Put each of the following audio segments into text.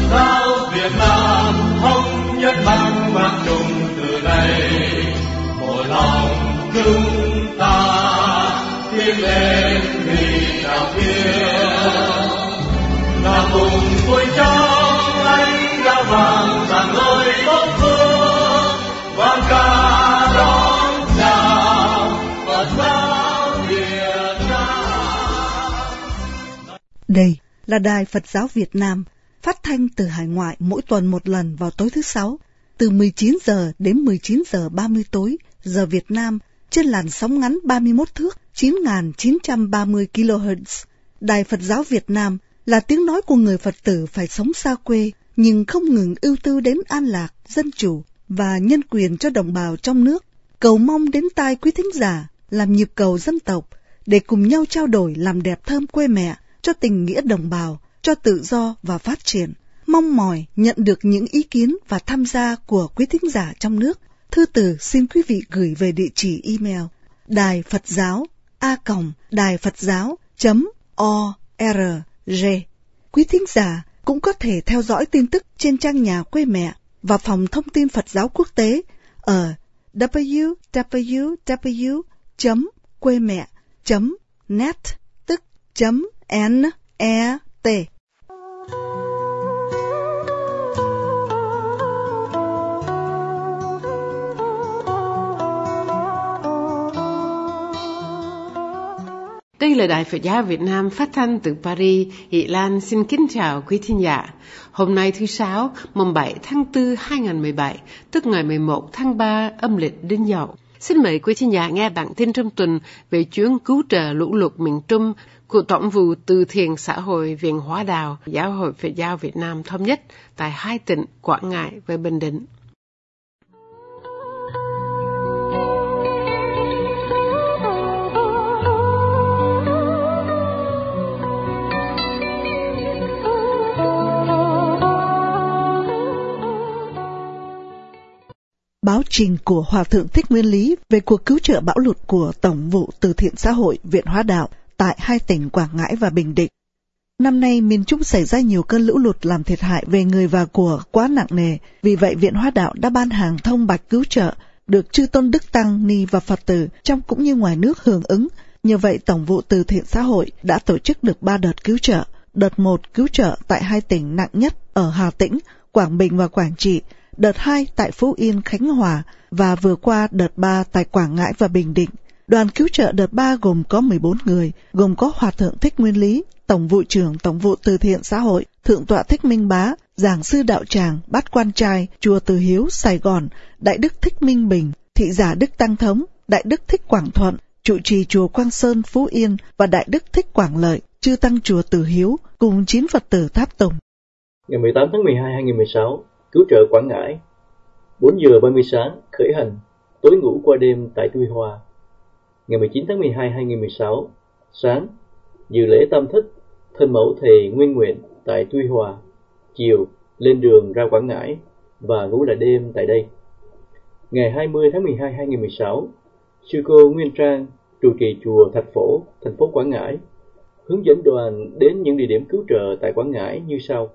giáo Việt Nam thống nhất mang vang chung từ đây, một lòng chúng ta tiến lên vì đạo thiên, và cùng vui trong ánh đã vàng rạng ngời tốt phương, vang ca đón chào Phật giáo Việt Nam. Đây là Đài Phật giáo Việt Nam, phát thanh từ hải ngoại mỗi tuần một lần vào tối thứ Sáu, từ 19 giờ đến 19 giờ 30 tối, giờ Việt Nam, trên làn sóng ngắn 31 thước 9.930 kHz. Đài Phật giáo Việt Nam là tiếng nói của người Phật tử phải sống xa quê, nhưng không ngừng ưu tư đến an lạc, dân chủ và nhân quyền cho đồng bào trong nước. Cầu mong đến tai quý thính giả làm nhịp cầu dân tộc để cùng nhau trao đổi làm đẹp thơm quê mẹ, cho tình nghĩa đồng bào, cho tự do và phát triển. Mong mỏi nhận được những ý kiến và tham gia của quý thính giả trong nước. Thư từ xin quý vị gửi về địa chỉ email đài Phật giáo a.đài-phật-giáo.org. Quý thính giả cũng có thể theo dõi tin tức trên trang nhà quê mẹ và phòng thông tin Phật giáo quốc tế ở www.quemẹ.net, tức .net. Đây là Đài Phật giáo Việt Nam phát thanh từ Paris. Thị Lan xin kính chào quý thính giả. Hôm nay thứ Sáu, mùng 7 tháng 4 2017, tức ngày 11 tháng 3 âm lịch Đinh Dậu. Xin mời quý thính giả nghe bản tin trong tuần về chuyến cứu trợ lũ lụt miền Trung của Tổng vụ Từ thiện xã hội Viện Hóa Đạo Giáo hội Phật giáo Việt Nam thống nhất tại hai tỉnh Quảng Ngãi và Bình Định. Báo trình của Hòa thượng Thích Nguyên Lý về cuộc cứu trợ bão lụt của Tổng vụ Từ thiện xã hội Viện Hóa Đạo tại hai tỉnh Quảng Ngãi và Bình Định. Năm nay, miền Trung xảy ra nhiều cơn lũ lụt làm thiệt hại về người và của quá nặng nề. Vì vậy, Viện Hóa Đạo đã ban hành thông bạch cứu trợ, được chư tôn đức tăng ni và Phật tử trong cũng như ngoài nước hưởng ứng. Nhờ vậy, Tổng vụ Từ thiện xã hội đã tổ chức được 3 đợt cứu trợ. Đợt 1 cứu trợ tại hai tỉnh nặng nhất ở Hà Tĩnh, Quảng Bình và Quảng Trị. Đợt 2 tại Phú Yên, Khánh Hòa và vừa qua đợt 3 tại Quảng Ngãi và Bình Định. Đoàn cứu trợ đợt 3 gồm có 14 người, gồm có Hòa thượng Thích Nguyên Lý, Tổng vụ trưởng Tổng vụ Từ thiện xã hội, Thượng tọa Thích Minh Bá, Giảng sư Đạo Tràng, Bát Quan Trai, Chùa Từ Hiếu, Sài Gòn, Đại đức Thích Minh Bình, Thị giả Đức Tăng Thống, Đại đức Thích Quảng Thuận, trụ trì Chùa Quang Sơn, Phú Yên và Đại đức Thích Quảng Lợi, chư tăng Chùa Từ Hiếu, cùng 9 Phật tử tháp tùng. Ngày 18 tháng 12 2016, cứu trợ Quảng Ngãi. 4 giờ 30 sáng, khởi hành, tối ngủ qua đêm tại Tuy Hòa. Ngày 19 tháng 12 2016, sáng, dự lễ tam thức, thân mẫu thầy Nguyên Nguyện tại Tuy Hòa. Chiều, lên đường ra Quảng Ngãi và ngủ lại đêm tại đây. Ngày 20 tháng 12 2016, sư cô Nguyên Trang, trụ trì chùa Thạch Phổ, thành phố Quảng Ngãi, hướng dẫn đoàn đến những địa điểm cứu trợ tại Quảng Ngãi như sau.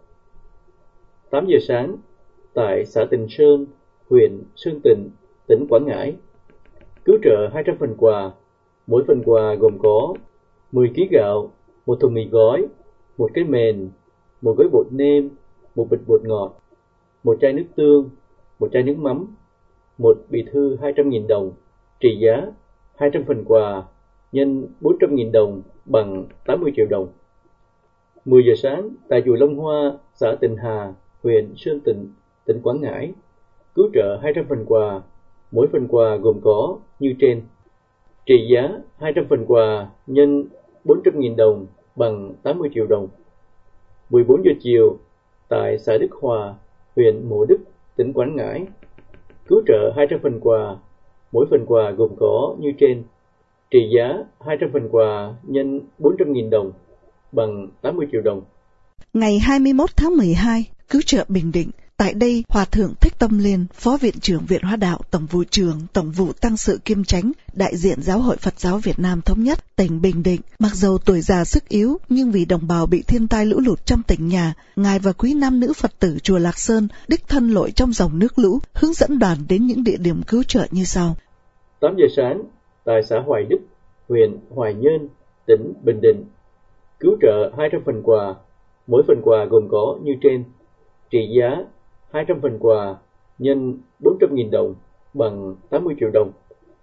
8 giờ sáng, tại xã Tịnh Sơn, huyện Sơn Tịnh, tỉnh Quảng Ngãi, cứu trợ 200 phần quà. Mỗi phần quà gồm có 10 kg gạo, 1 thùng mì gói, 1 cái mền, 1 gói bột nêm, 1 bịch bột ngọt, 1 chai nước tương, 1 chai nước mắm, 1 bì thư 200.000 đồng, trị giá 200 phần quà nhân 400.000 đồng bằng 80 triệu đồng. 10 giờ sáng, tại chùa Long Hoa, xã Tịnh Hà, huyện Sơn Tịnh, tỉnh Quảng Ngãi, cứu trợ 200 phần quà. Mỗi phần quà gồm có như trên. Trị giá 200 phần quà nhân 400.000 đồng bằng 80 triệu đồng. 14 giờ chiều, tại xã Đức Hòa, huyện Mộ Đức, tỉnh Quảng Ngãi, cứu trợ 200 phần quà. Mỗi phần quà gồm có như trên. Trị giá 200 phần quà nhân 400.000 đồng bằng 80 triệu đồng. Ngày 21 tháng 12, cứu trợ Bình Định Tại đây, Hòa thượng Thích Tâm Liên, Phó Viện trưởng Viện Hóa đạo, Tổng vụ trưởng, Tổng vụ Tăng sự Kiêm Chánh, đại diện Giáo hội Phật giáo Việt Nam Thống nhất, tỉnh Bình Định, mặc dầu tuổi già sức yếu, nhưng vì đồng bào bị thiên tai lũ lụt trong tỉnh nhà, Ngài và quý nam nữ Phật tử chùa Lạc Sơn đích thân lội trong dòng nước lũ, hướng dẫn đoàn đến những địa điểm cứu trợ như sau. 8 giờ sáng, tại xã Hoài Đức, huyện Hoài Nhơn, tỉnh Bình Định, cứu trợ 200 phần quà, mỗi phần quà gồm có như trên, trị giá 200 phần quà nhân 400.000 đồng bằng 80 triệu đồng.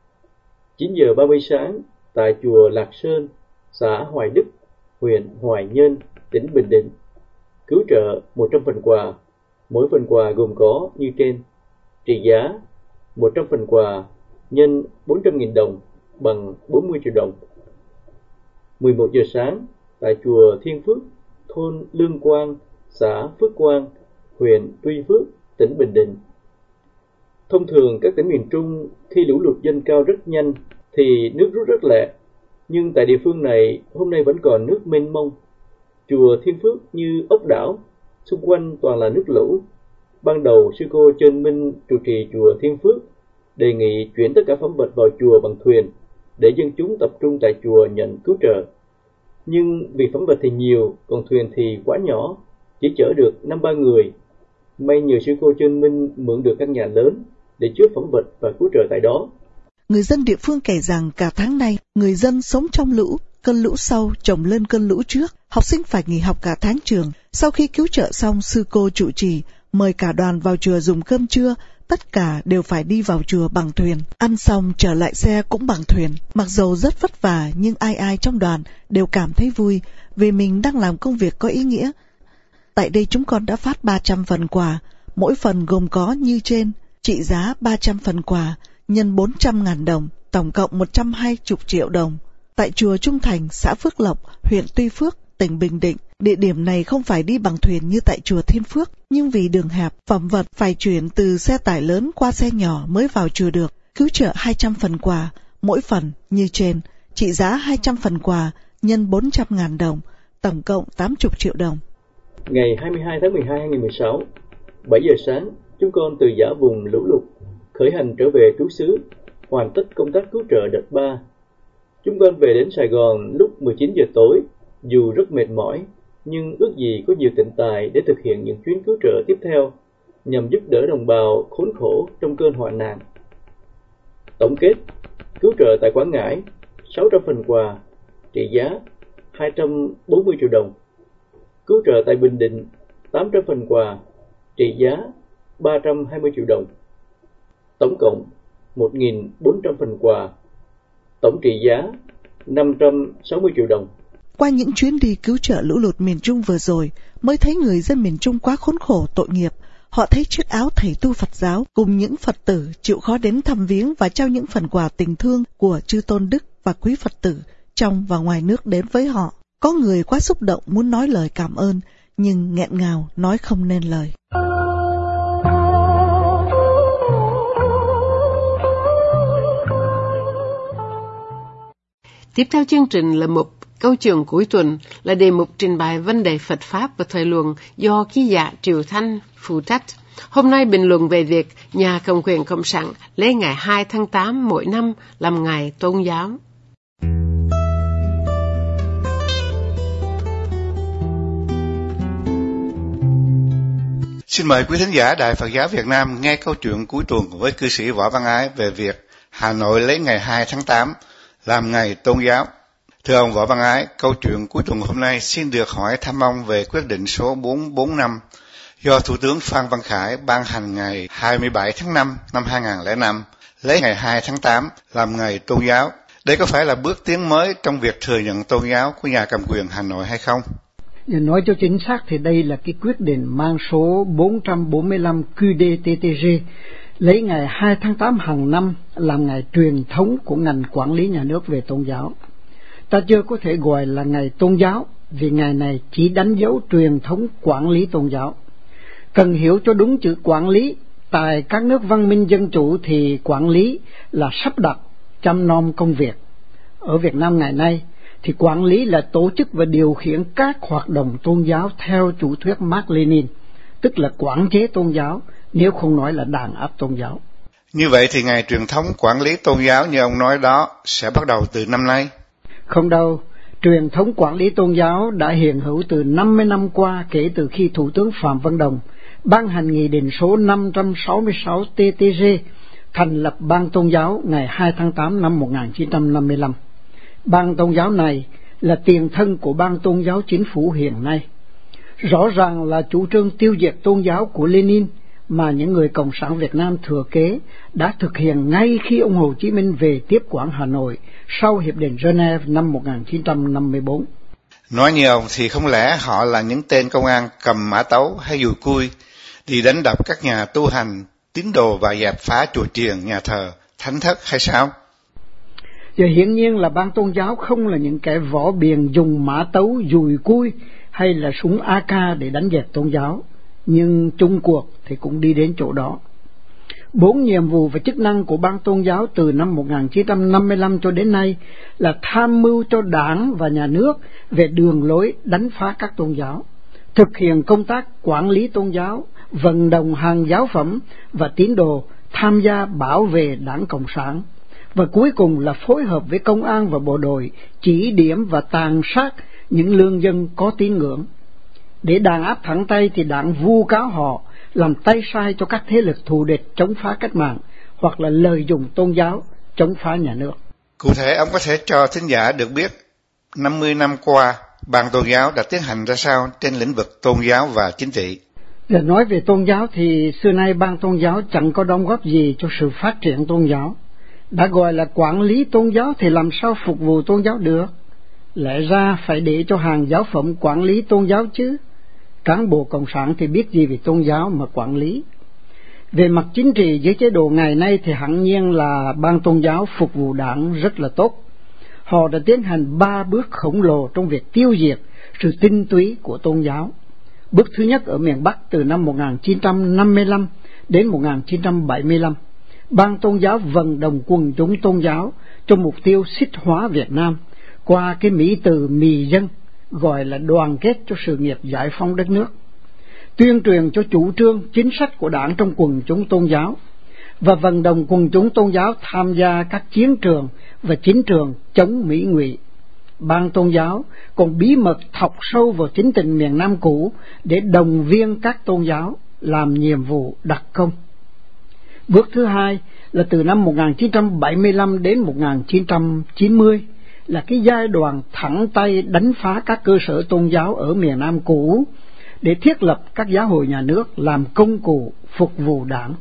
9 giờ 30 sáng, tại chùa Lạc Sơn, xã Hoài Đức, huyện Hoài Nhơn, tỉnh Bình Định, cứu trợ 100 phần quà, mỗi phần quà gồm có như trên, trị giá 100 phần quà nhân 400.000 đồng bằng 40 triệu đồng. 11 giờ sáng, tại chùa Thiên Phước, thôn Lương Quang, xã Phước Quang, huyện Tuy Phước, tỉnh Bình Định. Thông thường các tỉnh miền Trung khi lũ lụt dâng cao rất nhanh thì nước rút rất lẹ, nhưng tại địa phương này hôm nay vẫn còn nước mênh mông. Chùa Thiên Phước như ốc đảo, xung quanh toàn là nước lũ. Ban đầu sư cô Trân Minh trụ trì chùa Thiên Phước đề nghị chuyển tất cả phẩm vật vào chùa bằng thuyền để dân chúng tập trung tại chùa nhận cứu trợ. Nhưng vì phẩm vật thì nhiều, còn thuyền thì quá nhỏ, chỉ chở được 5-3 người. May nhờ sư cô Trân Minh mượn được căn nhà lớn để chứa phẩm vật và cứu trợ tại đó. Người dân địa phương kể rằng cả tháng nay, người dân sống trong lũ, cơn lũ sau chồng lên cơn lũ trước, học sinh phải nghỉ học cả tháng trường. Sau khi cứu trợ xong, sư cô trụ trì mời cả đoàn vào chùa dùng cơm trưa, tất cả đều phải đi vào chùa bằng thuyền. Ăn xong trở lại xe cũng bằng thuyền. Mặc dầu rất vất vả nhưng ai ai trong đoàn đều cảm thấy vui vì mình đang làm công việc có ý nghĩa. Tại đây chúng con đã phát 300 phần quà, mỗi phần gồm có như trên, trị giá 300 phần quà nhân 400.000 đồng, tổng cộng 120 triệu đồng. Tại chùa Trung Thành, xã Phước Lộc, huyện Tuy Phước, tỉnh Bình Định, địa điểm này không phải đi bằng thuyền như tại chùa Thiên Phước, nhưng vì đường hẹp, phẩm vật phải chuyển từ xe tải lớn qua xe nhỏ mới vào chùa được. Cứu trợ 200 phần quà, mỗi phần như trên, trị giá 200 phần quà nhân 400.000 đồng, tổng cộng 80 triệu đồng. Ngày 22 tháng 12 2016, 7 giờ sáng, chúng con từ Giả Vùng lũ lụt khởi hành trở về trú xứ, hoàn tất công tác cứu trợ đợt 3. Chúng con về đến Sài Gòn lúc 19 giờ tối, dù rất mệt mỏi, nhưng ước gì có nhiều tịnh tài để thực hiện những chuyến cứu trợ tiếp theo, nhằm giúp đỡ đồng bào khốn khổ trong cơn hoạn nạn. Tổng kết, cứu trợ tại Quảng Ngãi, 600 phần quà, trị giá 240 triệu đồng. Cứu trợ tại Bình Định, 800 phần quà, trị giá 320 triệu đồng. Tổng cộng 1.400 phần quà, tổng trị giá 560 triệu đồng. Qua những chuyến đi cứu trợ lũ lụt miền Trung vừa rồi, mới thấy người dân miền Trung quá khốn khổ tội nghiệp. Họ thấy chiếc áo thầy tu Phật giáo cùng những Phật tử chịu khó đến thăm viếng và trao những phần quà tình thương của chư tôn đức và quý Phật tử trong và ngoài nước đến với họ. Có người quá xúc động muốn nói lời cảm ơn, nhưng nghẹn ngào nói không nên lời. Tiếp theo chương trình là một câu chuyện cuối tuần, là đề mục trình bày vấn đề Phật Pháp và thời luận do ký giả Triệu Thanh phụ trách. Hôm nay bình luận về việc nhà cầm quyền Cộng sản lấy ngày 2 tháng 8 mỗi năm làm ngày tôn giáo. Xin mời quý thính giả Đài Phật giáo Việt Nam nghe câu chuyện cuối tuần với cư sĩ Võ Văn Ái về việc Hà Nội lấy ngày 2 tháng 8 làm ngày tôn giáo. Thưa ông Võ Văn Ái, câu chuyện cuối tuần hôm nay xin được hỏi thăm ông về quyết định số 445 do Thủ tướng Phan Văn Khải ban hành ngày 27 tháng 5 năm 2005, lấy ngày 2 tháng 8 làm ngày tôn giáo. Đây có phải là bước tiến mới trong việc thừa nhận tôn giáo của nhà cầm quyền Hà Nội hay không? Nói cho chính xác thì đây là cái quyết định mang số 445 QĐ-TTG, lấy ngày 2 tháng 8 hàng năm làm ngày truyền thống của ngành quản lý nhà nước về tôn giáo. Ta chưa có thể gọi là ngày tôn giáo vì ngày này chỉ đánh dấu truyền thống quản lý tôn giáo. Cần hiểu cho đúng chữ quản lý. Tại các nước văn minh dân chủ thì quản lý là sắp đặt, chăm nom công việc. Ở Việt Nam ngày nay thì quản lý là tổ chức và điều khiển các hoạt động tôn giáo theo chủ thuyết Mác Lênin, tức là quản chế tôn giáo, nếu không nói là đàn áp tôn giáo. Như vậy thì ngày truyền thống quản lý tôn giáo như ông nói đó sẽ bắt đầu từ năm nay? Không đâu, truyền thống quản lý tôn giáo đã hiện hữu từ 50 năm qua kể từ khi Thủ tướng Phạm Văn Đồng ban hành Nghị định số 566 TTG thành lập Ban Tôn giáo ngày 2 tháng 8 năm 1955. Ban Tôn giáo này là tiền thân của Ban Tôn giáo Chính phủ hiện nay. Rõ ràng là chủ trương tiêu diệt tôn giáo của Lenin mà những người Cộng sản Việt Nam thừa kế đã thực hiện ngay khi ông Hồ Chí Minh về tiếp quản Hà Nội sau Hiệp định Geneva năm 1954. Nói như ông thì không lẽ họ là những tên công an cầm mã tấu hay dùi cui đi đánh đập các nhà tu hành, tín đồ và dẹp phá chùa chiền, nhà thờ, thánh thất hay sao? Và hiển nhiên là Ban Tôn giáo không là những kẻ võ biền dùng mã tấu, dùi cui hay là súng AK để đánh dẹp tôn giáo, nhưng chung cuộc thì cũng đi đến chỗ đó. 4 nhiệm vụ và chức năng của Ban Tôn giáo từ năm 1955 cho đến nay là tham mưu cho Đảng và Nhà nước về đường lối đánh phá các tôn giáo, thực hiện công tác quản lý tôn giáo, vận động hàng giáo phẩm và tín đồ tham gia bảo vệ Đảng Cộng sản, và cuối cùng là phối hợp với công an và bộ đội chỉ điểm và tàn sát những lương dân có tín ngưỡng. Để đàn áp thẳng tay thì Đảng vu cáo họ làm tay sai cho các thế lực thù địch chống phá cách mạng hoặc là lợi dụng tôn giáo chống phá nhà nước. Cụ thể ông có thể cho thính giả được biết 50 năm qua Ban Tôn giáo đã tiến hành ra sao trên lĩnh vực tôn giáo và chính trị? Để nói về tôn giáo thì xưa nay Ban Tôn giáo chẳng có đóng góp gì cho sự phát triển tôn giáo. Đã gọi là quản lý tôn giáo thì làm sao phục vụ tôn giáo được? Lẽ ra phải để cho hàng giáo phẩm quản lý tôn giáo chứ. Cán bộ Cộng sản thì biết gì về tôn giáo mà quản lý. Về mặt chính trị dưới chế độ ngày nay thì hẳn nhiên là Ban Tôn giáo phục vụ Đảng rất là tốt. Họ đã tiến hành 3 bước khổng lồ trong việc tiêu diệt sự tinh túy của tôn giáo. Bước thứ nhất ở miền Bắc từ năm 1955 đến 1975. Ban Tôn giáo vận động quần chúng tôn giáo cho mục tiêu xích hóa Việt Nam qua cái mỹ từ mì dân, gọi là đoàn kết cho sự nghiệp giải phóng đất nước, tuyên truyền cho chủ trương chính sách của Đảng trong quần chúng tôn giáo, và vận động quần chúng tôn giáo tham gia các chiến trường và chính trường chống Mỹ ngụy. Ban Tôn giáo còn bí mật thọc sâu vào chính tình miền Nam cũ để đồng viên các tôn giáo làm nhiệm vụ đặc công. Bước thứ hai là từ năm 1975 đến 1990 là cái giai đoạn thẳng tay đánh phá các cơ sở tôn giáo ở miền Nam cũ để thiết lập các giáo hội nhà nước làm công cụ phục vụ Đảng.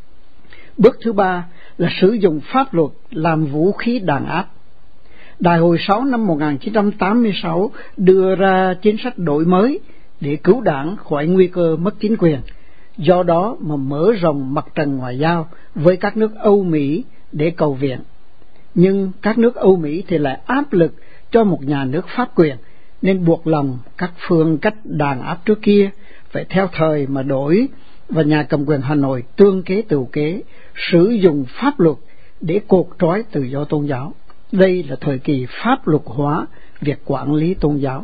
Bước thứ ba là sử dụng pháp luật làm vũ khí đàn áp. Đại hội 6 năm 1986 đưa ra chính sách đổi mới để cứu Đảng khỏi nguy cơ mất chính quyền, do đó mà mở rộng mặt trận ngoại giao với các nước Âu Mỹ để cầu viện. Nhưng các nước Âu Mỹ thì lại áp lực cho một nhà nước pháp quyền, nên buộc lòng các phương cách đàn áp trước kia phải theo thời mà đổi, và nhà cầm quyền Hà Nội tương kế tựu kế, sử dụng pháp luật để cột trói tự do tôn giáo. Đây là thời kỳ pháp luật hóa việc quản lý tôn giáo.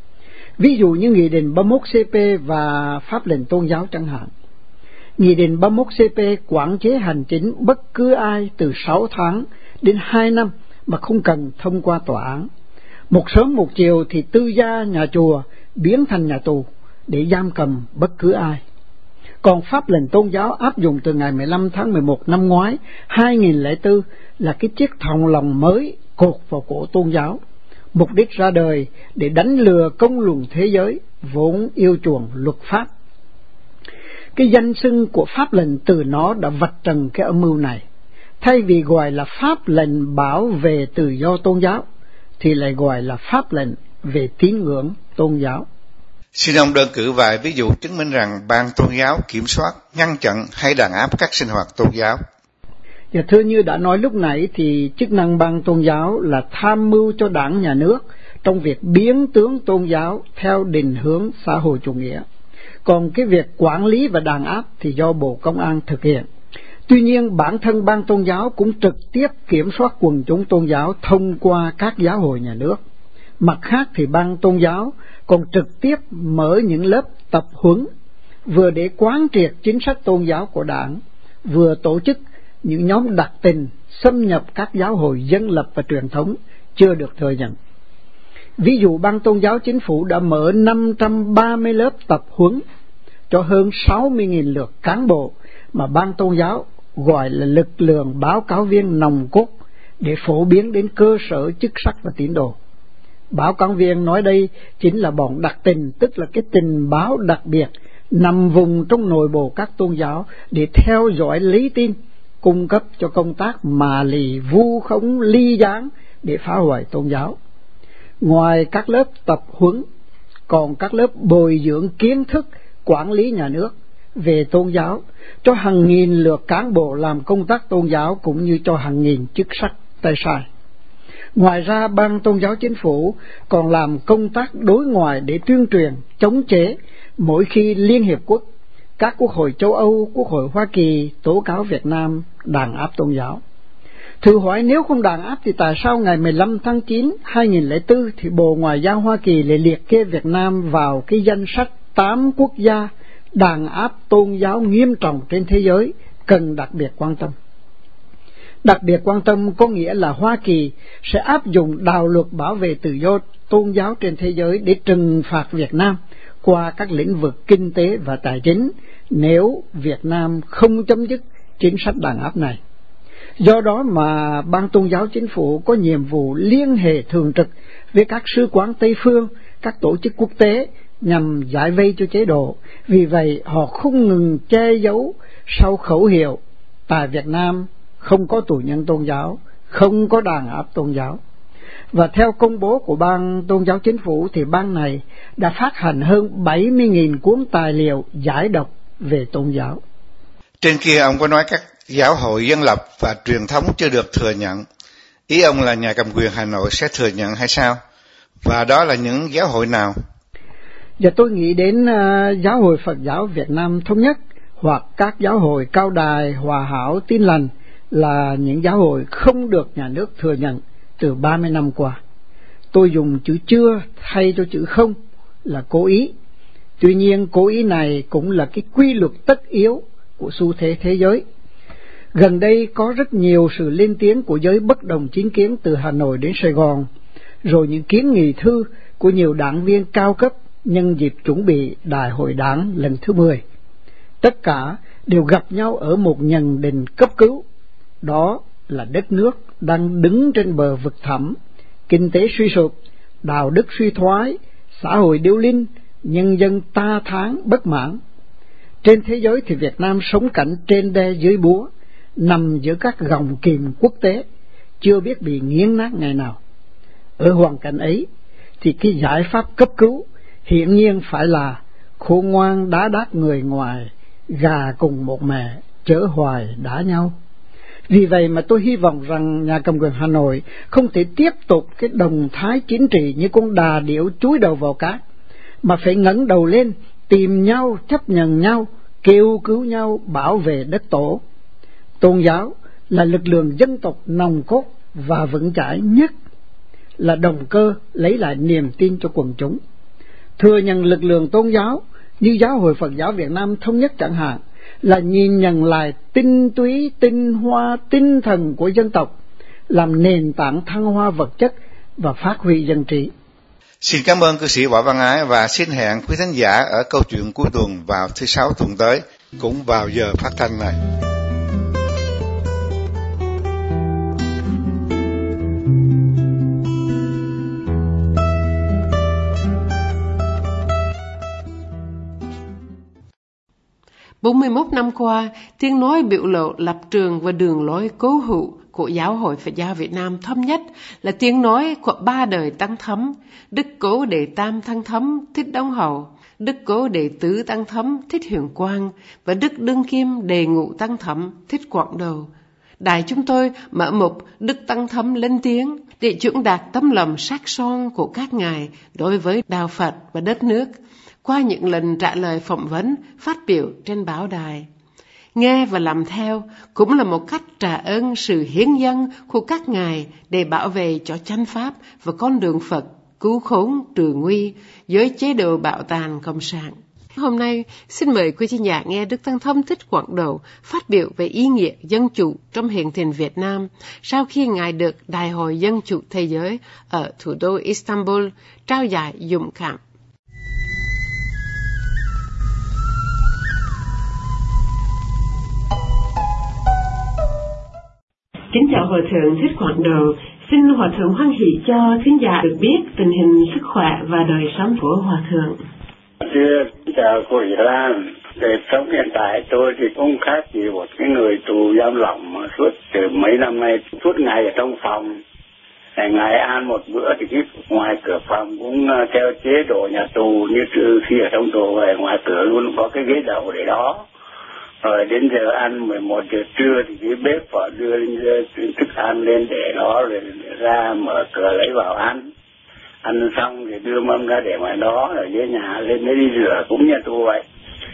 Ví dụ như Nghị định 31 CP và pháp lệnh tôn giáo chẳng hạn. Nghị định 31 CP quản chế hành chính bất cứ ai từ 6 tháng đến 2 năm mà không cần thông qua tòa án. Một sớm một chiều thì tư gia nhà chùa biến thành nhà tù để giam cầm bất cứ ai. Còn pháp lệnh tôn giáo áp dụng từ ngày 15 tháng 11 năm ngoái 2004 là cái chiếc thòng lọng mới cột vào cổ tôn giáo, mục đích ra đời để đánh lừa công luận thế giới vốn yêu chuộng luật pháp. Cái danh xưng của pháp lệnh từ nó đã vạch trần cái âm mưu này. Thay vì gọi là pháp lệnh bảo vệ tự do tôn giáo thì lại gọi là pháp lệnh về tín ngưỡng tôn giáo. Xin ông đơn cử vài ví dụ chứng minh rằng Ban Tôn giáo kiểm soát, ngăn chặn hay đàn áp các sinh hoạt tôn giáo. Và thưa như đã nói lúc nãy thì chức năng Ban Tôn giáo là tham mưu cho Đảng nhà nước trong việc biến tướng tôn giáo theo định hướng xã hội chủ nghĩa. Còn cái việc quản lý và đàn áp thì do Bộ Công an thực hiện. Tuy nhiên bản thân Ban Tôn giáo cũng trực tiếp kiểm soát quần chúng tôn giáo thông qua các giáo hội nhà nước. Mặt khác thì Ban Tôn giáo còn trực tiếp mở những lớp tập huấn vừa để quán triệt chính sách tôn giáo của Đảng, vừa tổ chức những nhóm đặc tình xâm nhập các giáo hội dân lập và truyền thống chưa được thừa nhận. Ví dụ, Ban Tôn giáo Chính phủ đã mở 530 lớp tập huấn cho hơn 60.000 lượt cán bộ mà Ban Tôn giáo gọi là lực lượng báo cáo viên nòng cốt để phổ biến đến cơ sở chức sắc và tín đồ. Báo cáo viên nói đây chính là bọn đặc tình, tức là cái tình báo đặc biệt nằm vùng trong nội bộ các tôn giáo để theo dõi lấy tin, cung cấp cho công tác mạ lì, vu khống, ly gián để phá hoại tôn giáo. Ngoài các lớp tập huấn, còn các lớp bồi dưỡng kiến thức quản lý nhà nước về tôn giáo cho hàng nghìn lượt cán bộ làm công tác tôn giáo, cũng như cho hàng nghìn chức sắc tay sai. Ngoài ra, Ban Tôn giáo Chính phủ còn làm công tác đối ngoại để tuyên truyền, chống chế mỗi khi Liên Hiệp Quốc, các quốc hội châu Âu, quốc hội Hoa Kỳ tố cáo Việt Nam đàn áp tôn giáo. Thử hỏi, nếu không đàn áp thì tại sao ngày 15 tháng 9, 2004 thì Bộ Ngoại giao Hoa Kỳ lại liệt kê Việt Nam vào cái danh sách 8 quốc gia đàn áp tôn giáo nghiêm trọng trên thế giới cần đặc biệt quan tâm? Đặc biệt quan tâm có nghĩa là Hoa Kỳ sẽ áp dụng đạo luật bảo vệ tự do tôn giáo trên thế giới để trừng phạt Việt Nam qua các lĩnh vực kinh tế và tài chính nếu Việt Nam không chấm dứt chính sách đàn áp này. Do đó mà Ban Tôn giáo Chính phủ có nhiệm vụ liên hệ thường trực với các sứ quán Tây phương, các tổ chức quốc tế nhằm giải vây cho chế độ. Vì vậy họ không ngừng che giấu sau khẩu hiệu tại Việt Nam không có tù nhân tôn giáo, không có đàn áp tôn giáo. Và theo công bố của Ban Tôn giáo Chính phủ thì ban này đã phát hành hơn 70.000 cuốn tài liệu giải độc về tôn giáo. Trên kia ông có nói các giáo hội dân lập và truyền thống chưa được thừa nhận. Ý ông là nhà cầm quyền Hà Nội sẽ thừa nhận hay sao? Và đó là những giáo hội nào? Giờ tôi nghĩ đến Giáo hội Phật giáo Việt Nam Thống nhất hoặc các giáo hội Cao Đài, Hòa Hảo, Tin Lành là những giáo hội không được nhà nước thừa nhận từ 30 năm qua. Tôi dùng chữ chưa thay cho chữ không là cố ý. Tuy nhiên cố ý này cũng là cái quy luật tất yếu của xu thế thế giới. Gần đây có rất nhiều sự lên tiếng của giới bất đồng chính kiến từ Hà Nội đến Sài Gòn, rồi những kiến nghị thư của nhiều đảng viên cao cấp nhân dịp chuẩn bị Đại hội Đảng lần thứ 10. Tất cả đều gặp nhau ở một nhận định cấp cứu, đó là đất nước đang đứng trên bờ vực thẳm, kinh tế suy sụp, đạo đức suy thoái, xã hội điêu linh, nhân dân ta tháng bất mãn. Trên thế giới thì Việt Nam sống cảnh trên đe dưới búa, nằm giữa các gọng kìm quốc tế, chưa biết bị nghiến nát ngày nào. Ở hoàn cảnh ấy thì cái giải pháp cấp cứu hiển nhiên phải là khôn ngoan đá đát người ngoài, gà cùng một mẹ chớ hoài đá nhau. Vì vậy mà tôi hy vọng rằng nhà cầm quyền Hà Nội không thể tiếp tục cái động thái chính trị như con đà điểu chúi đầu vào cát, mà phải ngẩng đầu lên, tìm nhau, chấp nhận nhau, kêu cứu nhau, bảo vệ đất tổ. Tôn giáo là lực lượng dân tộc nòng cốt và vững chãi nhất, là động cơ lấy lại niềm tin cho quần chúng. Thừa nhận lực lượng tôn giáo như Giáo hội Phật giáo Việt Nam Thống nhất chẳng hạn là nhìn nhận lại tinh túy, tinh hoa, tinh thần của dân tộc, làm nền tảng thăng hoa vật chất và phát huy dân trí. Xin cảm ơn cư sĩ Võ Văn Ái và xin hẹn quý thính giả ở câu chuyện cuối tuần vào thứ Sáu tuần tới, cũng vào giờ phát thanh này. Bốn 41 năm qua, tiếng nói biểu lộ lập trường và đường lối cố hữu của Giáo hội Phật giáo Việt Nam Thống nhất là tiếng nói của ba đời Tăng Thấm: Đức Cố Đệ Tam Tăng Thấm Thích Đông Hậu, Đức Cố Đệ Tứ Tăng Thấm Thích Huyền Quang và Đức Đương Kim Đệ Ngũ Tăng Thấm Thích Quảng Đầu. Đài chúng tôi mở mục Đức Tăng Thấm lên tiếng để chuyển đạt tấm lòng sắc son của các ngài đối với đạo Phật và đất nước qua những lần trả lời phỏng vấn phát biểu trên báo đài. Nghe và làm theo cũng là một cách trả ơn sự hiến dâng của các ngài để bảo vệ cho chánh pháp và con đường Phật cứu khốn trừ nguy dưới chế độ bạo tàn cộng sản. Hôm nay, xin mời quý thính giả nghe Đức Tăng Thông Thích Quảng Đầu phát biểu về ý nghĩa dân chủ trong hiện tình Việt Nam sau khi Ngài được Đại hội Dân chủ Thế giới ở thủ đô Istanbul trao giải dũng cảm. Kính chào Hòa Thượng Thích Quảng Đầu. Xin Hòa Thượng hoan hỷ cho thính giả được biết tình hình sức khỏe và đời sống của Hòa Thượng. Thưa chào cô Ý Lan, đời sống hiện tại tôi thì cũng khác gì một cái người tù giam lỏng mà suốt từ mấy năm nay suốt ngày ở trong phòng. Ngày ăn một bữa thì cái ngoài cửa phòng cũng theo chế độ nhà tù, như khi ở trong tù về ngoài cửa luôn có cái ghế đậu để đó. Rồi đến giờ ăn 11 giờ trưa thì cái bếp họ đưa thức ăn lên để đó, rồi ra mở cửa lấy vào ăn. Ăn xong thì đưa mâm ra để ngoài đó, rồi dưới nhà lên mới đi rửa, cũng nhà tù vậy.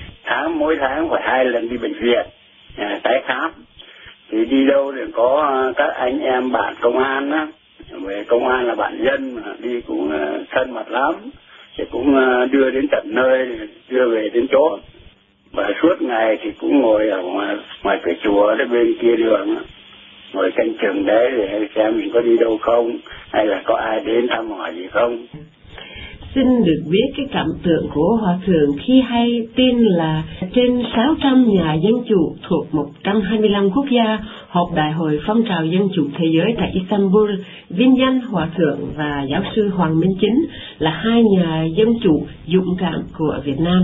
Mỗi tháng phải 2 lần đi bệnh viện tái khám. Thì đi đâu thì có các anh em bạn công an á, về công an là bạn dân mà đi cũng thân mật lắm, thì cũng đưa đến tận nơi, đưa về đến chỗ. Và suốt ngày thì cũng ngồi ở ngoài cửa chùa đấy, bên kia đường á, ngồi canh chừng đấy để xem mình có đi đâu không, hay là có ai đến thăm hỏi gì không. Xin được biết cái cảm tưởng của Hòa Thượng khi hay tin là trên 600 nhà dân chủ thuộc 125 quốc gia họp Đại hội Phong trào Dân chủ Thế giới tại Istanbul vinh danh Hòa Thượng và Giáo sư Hoàng Minh Chính là 2 nhà dân chủ dũng cảm của Việt Nam.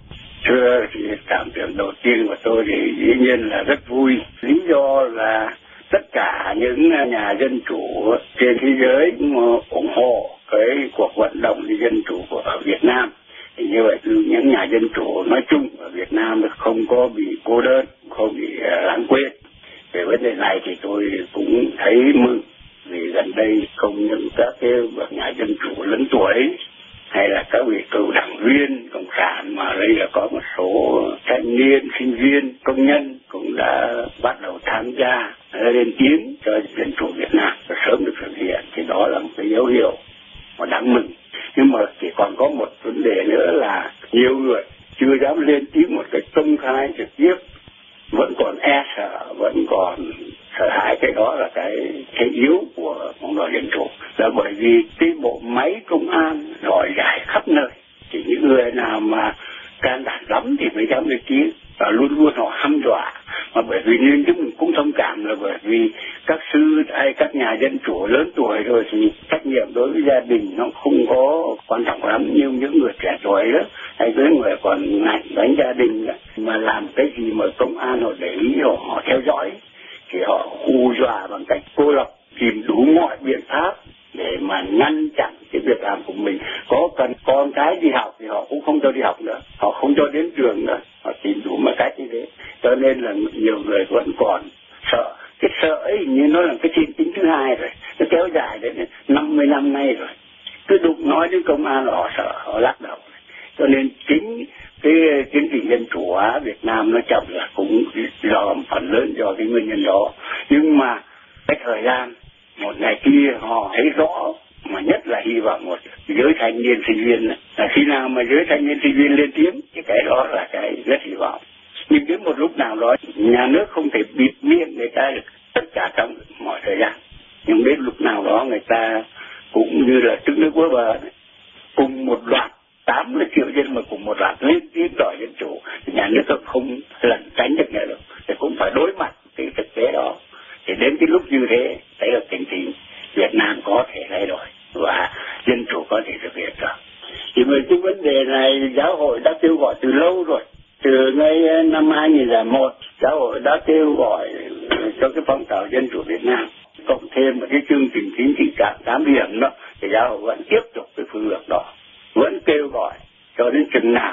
Thưa, thì cảm tưởng đầu tiên của tôi thì dĩ nhiên là rất vui. Lý do là tất cả những nhà dân chủ trên thế giới ủng hộ cái cuộc vận động dân chủ của Việt Nam. Thì như vậy những nhà dân chủ nói chung ở Việt Nam không có bị cô đơn, không bị lãng quên. Về vấn đề này thì tôi cũng thấy mừng, vì gần đây không những các cái bậc nhà dân chủ lớn tuổi hay là các vị cựu đảng viên cộng sản, mà đây là có một số thanh niên, sinh viên, công nhân cũng đã bắt đầu tham gia lên tiếng cho dân chủ Việt Nam và sớm được thực hiện, thì đó là một cái dấu hiệu mà đáng mừng. Nhưng mà chỉ còn có một vấn đề nữa là nhiều người chưa dám lên tiếng một cách công khai trực tiếp, vẫn còn e sợ, vẫn còn sợ hãi. Cái đó là cái yếu của phong trào dân chủ, là bởi vì cái bộ máy công an rọi rải khắp nơi, thì những người nào mà can đảm lắm thì mới dám lên tiếng, và luôn luôn họ hăm dọa. Mà bởi vì nên chúng mình cũng thông cảm là bởi vì các sư hay các nhà dân chủ lớn tuổi rồi thì trách nhiệm đối với gia đình nó không có quan trọng lắm, như những người trẻ tuổi đó, hay với người còn ngại đánh gia đình đó, mà làm cái gì mà công an họ để ý, họ theo dõi, thì họ hù dọa bằng cách cô lập, tìm đủ mọi biện pháp để mà ngăn chặn cái việc làm của mình. Có cần con cái đi học thì họ cũng không cho đi học nữa, họ không cho đến trường nữa, họ tìm đủ mọi cách như thế. Cho nên là nhiều người vẫn còn sợ. Cái sợ ấy như nó là cái thiên tính thứ hai rồi, nó kéo dài đến 50 năm nay rồi. Cứ đụng nói đến công an là họ sợ, họ lắc đầu. Cho nên chính cái tiến trình dân chủ hóa Việt Nam nó chậm là cũng do phần lớn do cái nguyên nhân đó. Nhưng mà cái thời gian một ngày kia họ thấy rõ, mà nhất là hy vọng một giới thanh niên sinh viên này, là khi nào mà giới thanh niên sinh viên lên tiếng thì cái đó là cái rất hy vọng. Nhưng đến một lúc nào đó nhà nước không thể bịt miệng người ta được tất cả trong mọi thời gian, nhưng đến lúc nào đó người ta cũng như là trước nước vỡ bờ, cùng một loạt 80 triệu dân mà cùng một loạt lên tiếng đòi dân chủ, thì nhà nước không lẩn tránh được nữa đâu, thì cũng phải đối mặt cái thực tế đó. Thì đến cái lúc như thế, đấy là tình hình Việt Nam có thể thay đổi và dân chủ có thể thực hiện được. Thì về cái vấn đề này giáo hội đã kêu gọi từ lâu rồi. Từ ngay năm 2001, giáo hội đã kêu gọi cho cái phong trào dân chủ Việt Nam, cộng thêm một cái chương trình chính trị 8 điểm đó, thì giáo hội vẫn tiếp tục cái phương lược đó, vẫn kêu gọi cho đến chừng nào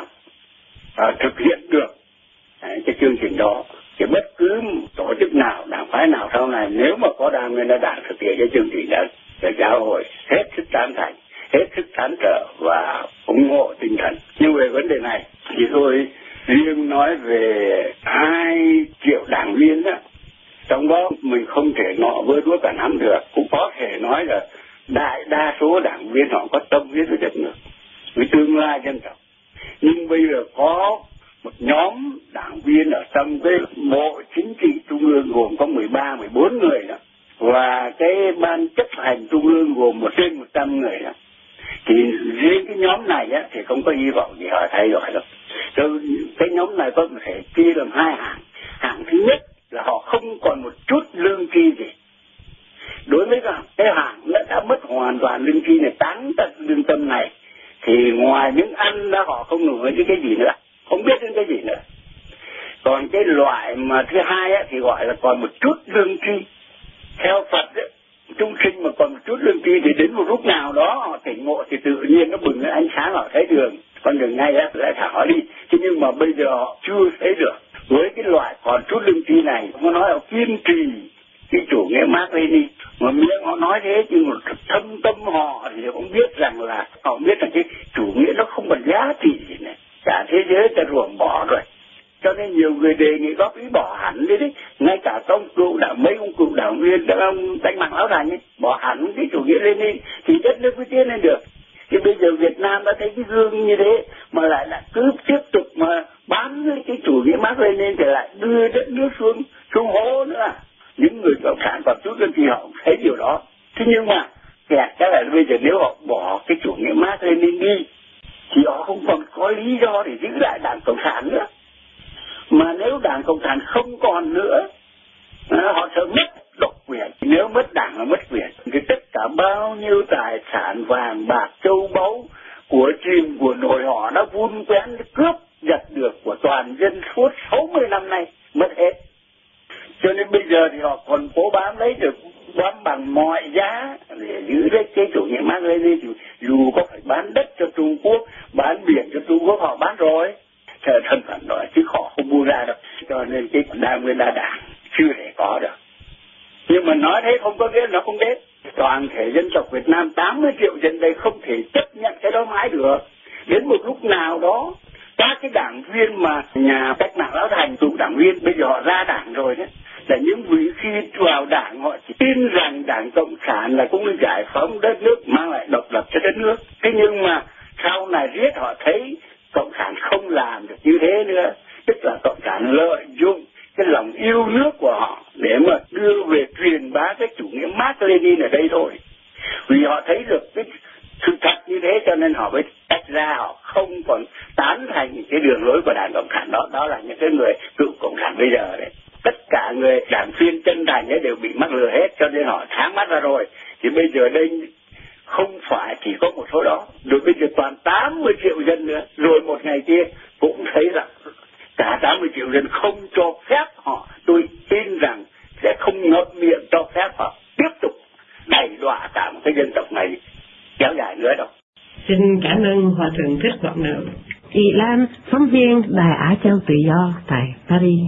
thực hiện được cái chương trình đó. Thì bất cứ tổ chức nào, đảng phái nào sau này nếu mà có đảng nguyên đảng thực hiện cái chương trình đó, thì giáo hội hết sức tán thành, hết sức tán trợ và ủng hộ tinh thần. Nhưng về vấn đề này thì tôi riêng nói về 2 triệu đảng viên đó, trong đó mình không thể nọ vơ đũa cả nắm được. Cũng có thể nói là đại đa số đảng viên họ có tâm huyết với đất nước, với tương lai dân tộc. Nhưng bây giờ có một nhóm đảng viên ở trong cái bộ chính trị trung ương gồm có 13-14 người đó, và cái ban chấp hành trung ương gồm trên 100 người đó, thì riêng cái nhóm này á, thì không có hy vọng gì họ thay đổi đâu. Rồi cái nhóm này có thể chia làm hai hạng. Hạng thứ nhất là họ không còn một chút lương tri gì. Đối với cái hạng nó đã mất hoàn toàn lương tri này, tán tận lương tâm này, thì ngoài những ăn đó họ không nổi với cái gì nữa, không biết đến cái gì nữa. Còn cái loại mà thứ hai á, thì gọi là còn một chút lương tri. Theo Phật ấy, chúng sinh mà còn một chút lương tri thì đến một lúc nào đó họ tỉnh ngộ thì tự nhiên nó bừng lên ánh sáng, họ thấy đường, con đường ngay á, lại thả họ đi. Thế nhưng mà bây giờ họ chưa thấy được. Với cái loại còn chút lương tri này, nó nói là kiên trì cái chủ nghĩa Mác Lênin, mà miệng họ nói thế nhưng mà thâm tâm họ thì không biết rằng là họ biết rằng cái chủ nghĩa nó không còn giá trị gì này, cả thế giới ta ruồng bỏ rồi. Cho nên nhiều người đề nghị góp ý bỏ hẳn đi đấy, ngay cả công cựu đảng, mấy ông cựu đảng viên ông Đánh Mạng Lão Thành ấy, bỏ hẳn cái chủ nghĩa Lenin thì đất nước mới tiến lên được. Thì bây giờ Việt Nam đã thấy cái gương như thế mà lại cứ tiếp tục mà bám cái chủ nghĩa Mác Lênin thì lại đưa đất nước xuống hố nữa. Những người cộng sản còn chút lên thì họ thấy điều đó. Thế nhưng mà kẹt cái là bây giờ nếu họ bỏ cái chủ nghĩa Mác Lênin đi thì họ không còn có lý do để giữ lại Đảng Cộng sản nữa. Mà nếu Đảng Cộng sản không còn nữa, họ sẽ mất độc quyền. Nếu mất đảng là mất quyền. Thì tất cả bao nhiêu tài sản vàng bạc châu báu của chim của nội họ đã vun vén cướp giật được của toàn dân suốt 60 năm nay mất hết. Cho nên bây giờ thì họ còn cố bám lấy được, bám bằng mọi giá để giữ lấy cái chủ nghĩa Mác Lênin. Dù có phải bán đất cho Trung Quốc, bán biển cho Trung Quốc họ bán rồi, thân phận đó chứ họ không buông ra đâu. Cho nên cái đa nguyên đa đảng chưa thể có được. Nhưng mà nói thế không có nghĩa nó không đến. Toàn thể dân tộc Việt Nam 80 triệu dân đây không thể chấp nhận cái đó mãi được. Đến một lúc nào đó các cái đảng viên mà nhà Cách Mạng Lão Thành, cựu đảng viên bây giờ họ ra đảng rồi đấy, là những vị khi vào đảng họ chỉ tin rằng Đảng Cộng sản là cũng giải phóng đất nước, mang lại độc lập cho đất nước. Thế nhưng mà sau này riết họ thấy Cộng sản không làm được như thế nữa, tức là Cộng sản lợi dụng cái lòng yêu nước của họ để mà đưa về truyền bá cái chủ nghĩa Mác Lênin ở đây thôi. Vì họ thấy được cái sự thật như thế cho nên họ mới tách ra, họ không còn tán thành cái đường lối của Đảng Cộng sản đó. Đó là những cái người cựu Cộng sản bây giờ đấy. Tất cả người đảng viên chân thành ấy đều bị mắc lừa hết, cho nên họ sáng mắt ra rồi. Thì bây giờ đây không phải chỉ có một số đó, rồi bây giờ toàn 80 triệu dân nữa. Rồi một ngày kia cũng thấy rằng cả 80 triệu dân không cho phép họ, tôi tin rằng sẽ không ngậm miệng cho phép họ tiếp tục đày đọa cả một cái dân tộc này kéo dài nữa đâu. Xin cảm ơn Hòa Thượng Thích Quảng Nữ. Ị Lan, phóng viên Đài Á Châu Tự Do tại Paris.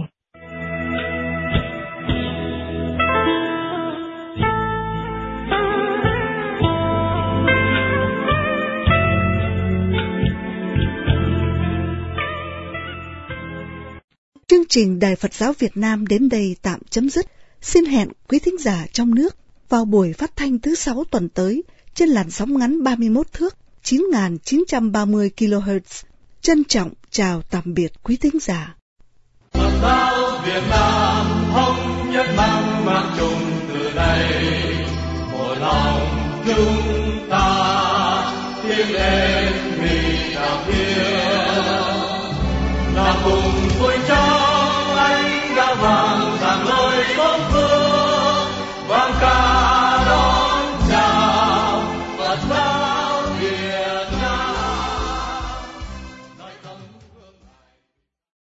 Chương trình Đài Phật giáo Việt Nam đến đây tạm chấm dứt. Xin hẹn quý thính giả trong nước vào buổi phát thanh thứ 6 tuần tới trên làn sóng ngắn 31 thước 9.930 kHz. Trân trọng chào tạm biệt quý thính giả. Phật giáo Việt Nam thống nhất mang mang chung từ đây, một lòng chúng ta tiến lên vì đạo hiếu.